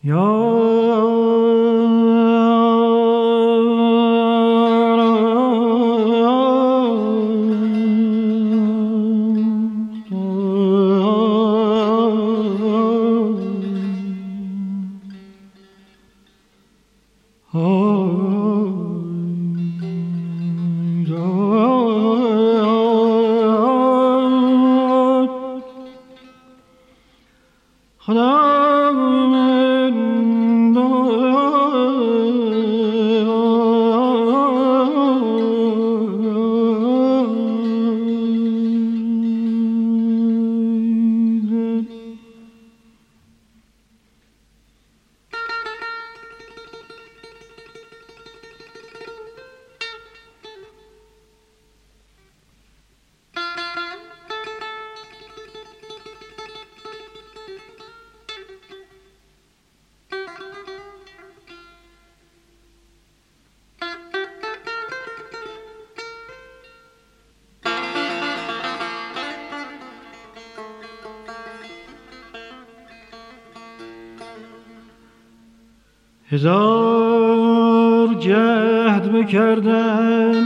هزار جهد بکردم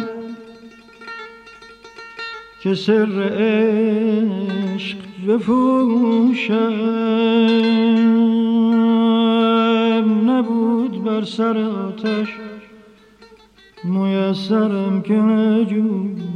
که سر عشق بفروشم، نبود بر سر آتش میسرم که نجوشم.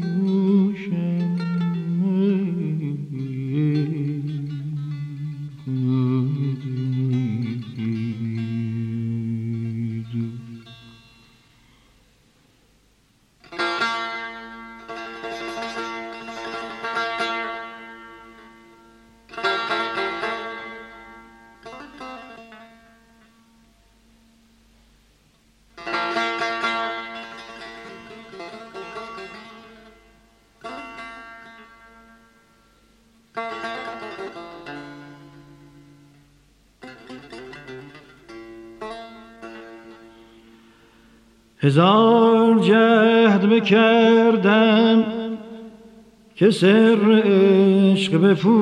هزار جهد بکردم که سر عشق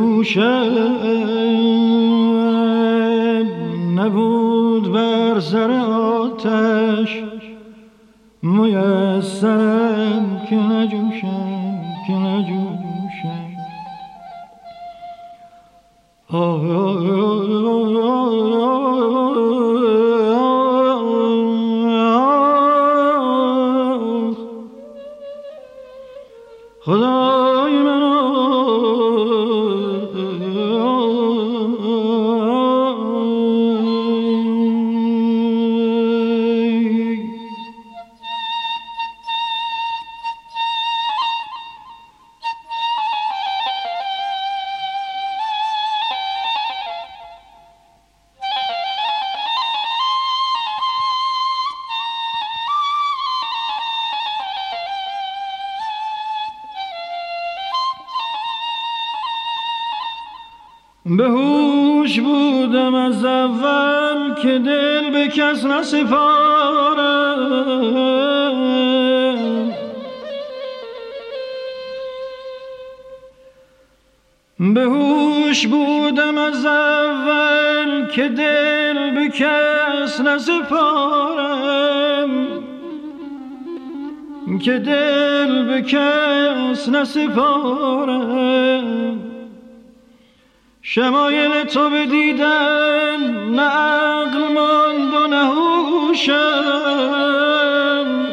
بپوشم، نبود بر سر آتش میسرم که نجوشم، که نجوشم. خدای من به هوش بودم از اول که دل به کس نسپارم، به هوش بودم از اول که دل به کس نسپارم، که دل به کس نسپارم. شمایل تو بدیدن نه عقل ماند و نه هوشم،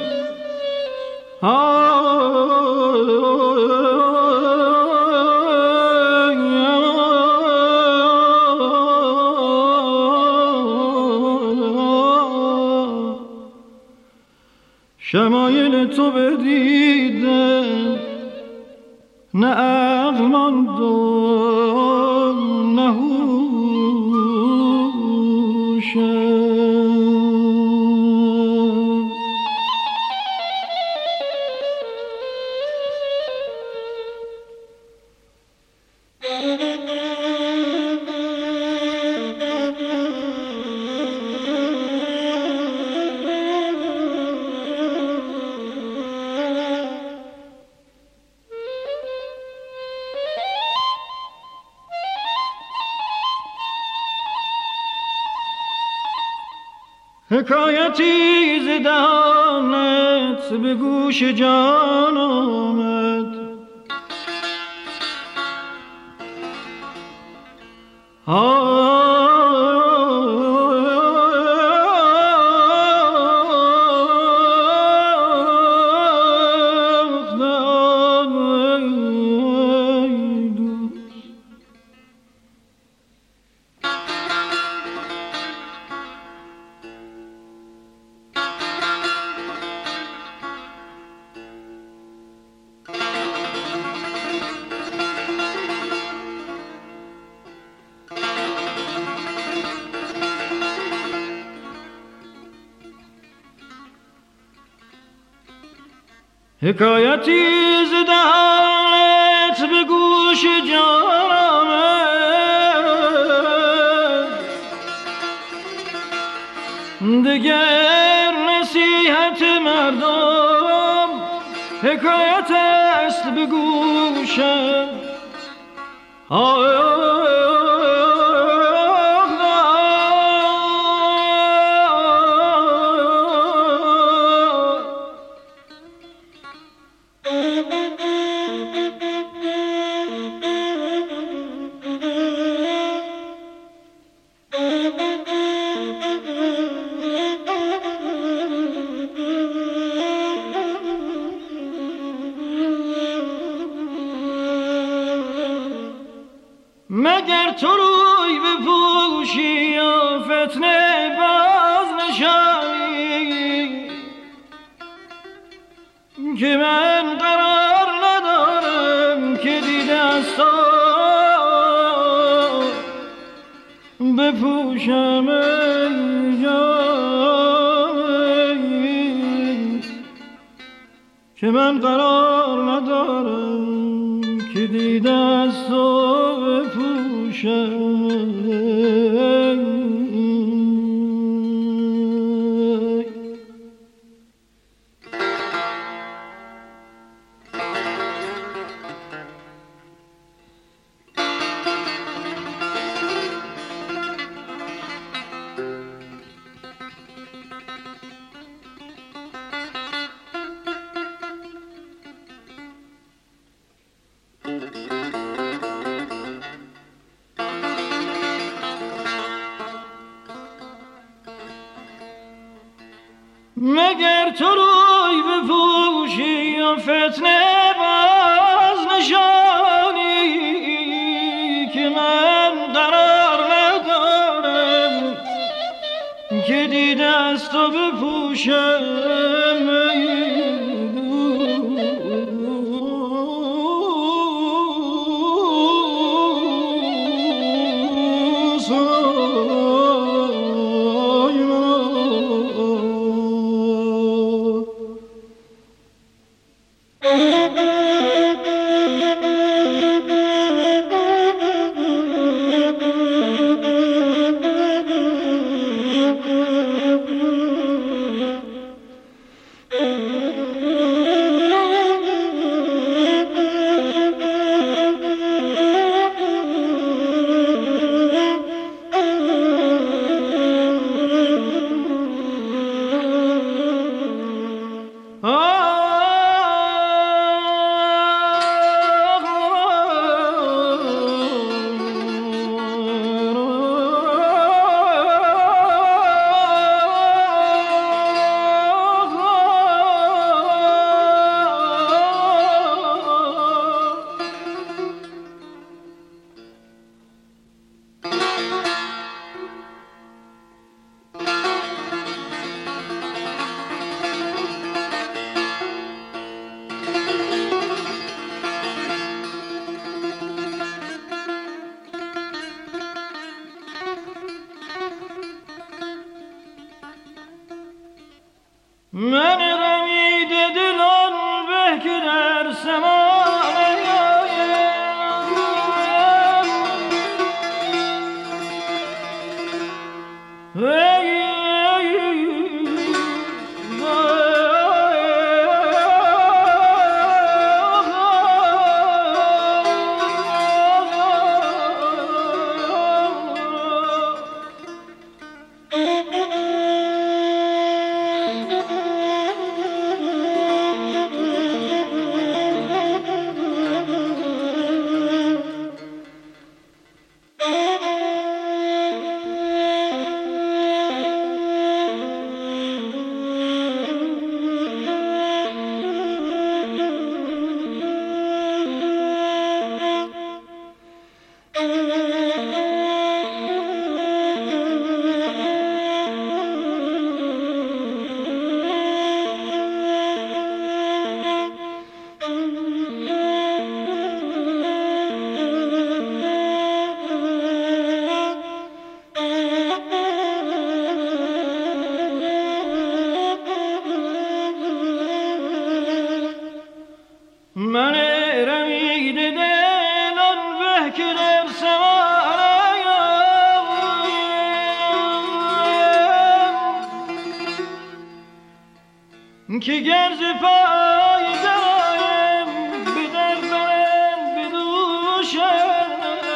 شمایل تو بدیدن نه عقل ماند و نه هوشم. حکایتی ز دهانت به گوش جان آمد. حکایتی ز دهانت به گوش جان آمد. دگر نصیحت مردم حکایت است به گوشم. مگر تو روی بپوشی و فتنه باز نشانی، که من قرار ندارم که دیده از تو بپوشم ای جان، که من قرار ندارم که دیده از تو مگر تو روی بپوشی و فتنه باز نشانی، که من قرار ندارم که دیده از تو بپوشم. من رمیده دلان به که در سمان که گرز پای دایم به در برم به دوشم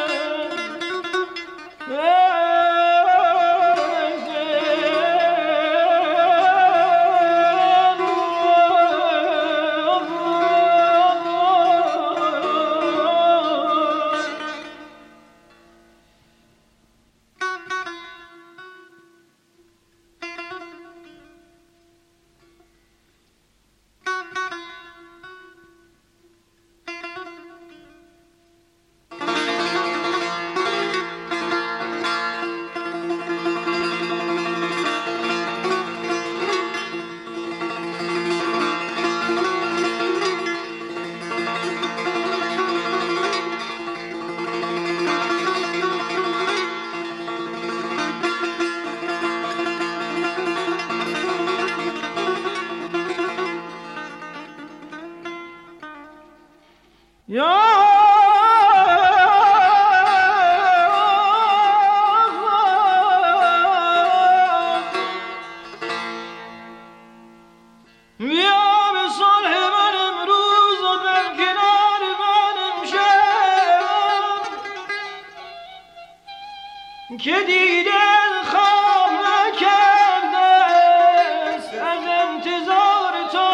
که دیدن خواب نکرده است از انتظار تو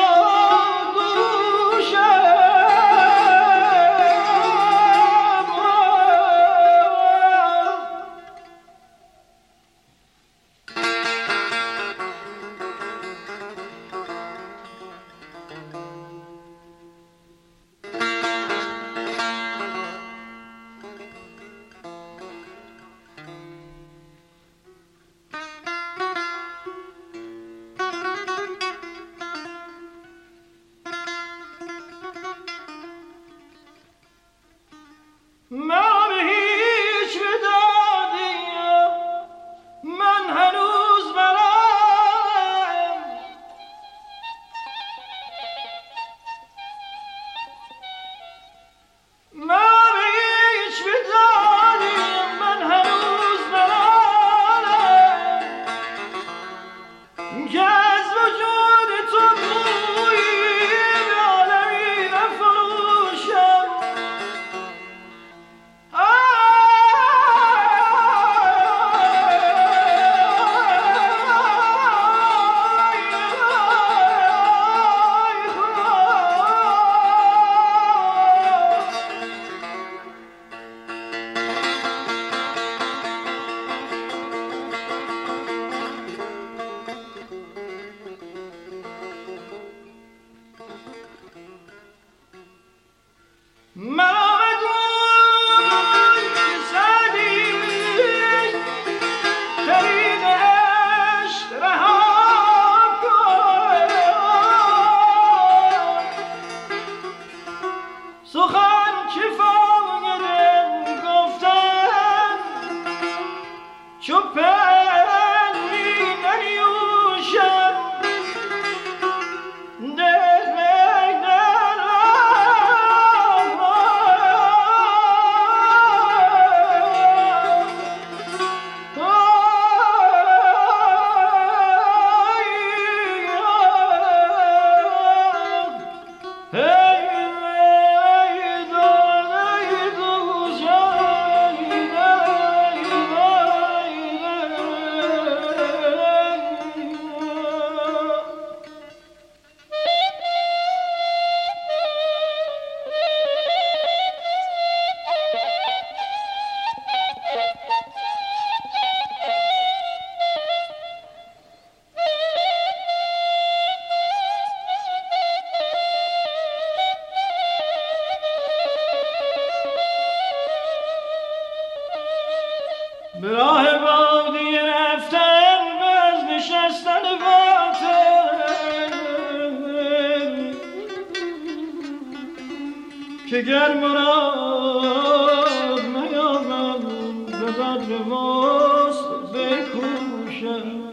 گوشم من به هیچ بدادیم من هنوز برم من به هیچ بدادیم من هنوز برم که از وجود تو بویی به عالمی نفروشم سخن که فاقدم گفتن چو پند می ننیوشم دل مگدن به راه بادی رفتن باز نشستن باطل که گر مراد نیامد به قدر وست بکوشم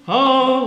ها